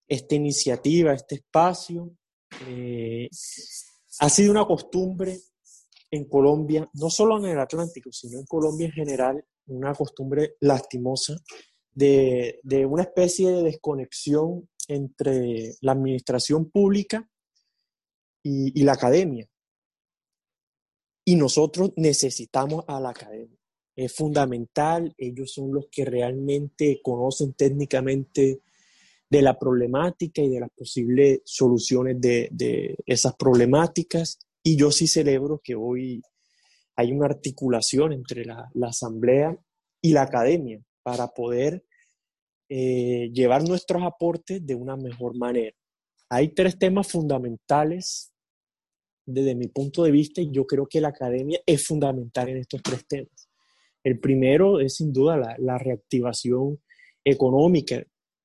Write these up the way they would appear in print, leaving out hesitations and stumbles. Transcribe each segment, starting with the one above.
esta iniciativa, este espacio. Eh, Ha sido una costumbre en Colombia, no solo en el Atlántico, sino en Colombia en general, una costumbre lastimosa de una especie de desconexión entre la administración pública y la academia. Y nosotros necesitamos a la academia. Es fundamental, ellos son los que realmente conocen técnicamente de la problemática y de las posibles soluciones de esas problemáticas. Y yo sí celebro que hoy hay una articulación entre la asamblea y la academia para poder llevar nuestros aportes de una mejor manera. Hay tres temas fundamentales desde mi punto de vista y yo creo que la academia es fundamental en estos tres temas. El primero es sin duda la reactivación económica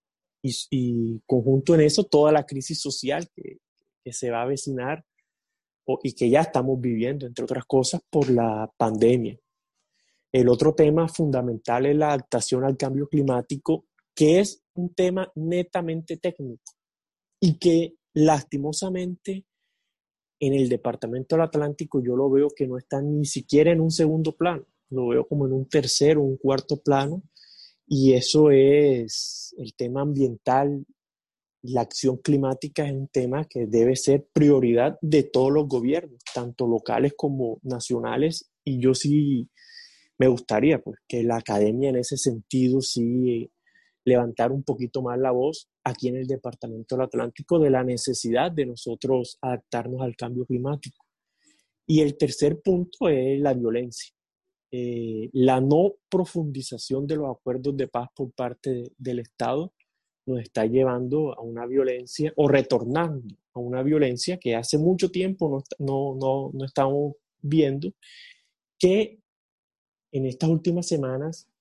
y conjunto en eso toda la crisis social que se va a avecinar y que ya estamos viviendo, entre otras cosas, por la pandemia. El otro tema fundamental es la adaptación al cambio climático, que es un tema netamente técnico y que lastimosamente en el departamento del Atlántico yo lo veo que no está ni siquiera en un segundo plano, lo veo como en un tercero, un cuarto plano, y eso es el tema ambiental. La acción climática es un tema que debe ser prioridad de todos los gobiernos, tanto locales como nacionales, y yo sí me gustaría pues, que la academia en ese sentido sí levantar un poquito más la voz aquí en el Departamento del Atlántico de la necesidad de nosotros adaptarnos al cambio climático. Y el tercer punto es la violencia. La no profundización de los acuerdos de paz por parte del Estado nos está llevando a una violencia o retornando a una violencia que hace mucho tiempo no estamos viendo, que en estas últimas semanas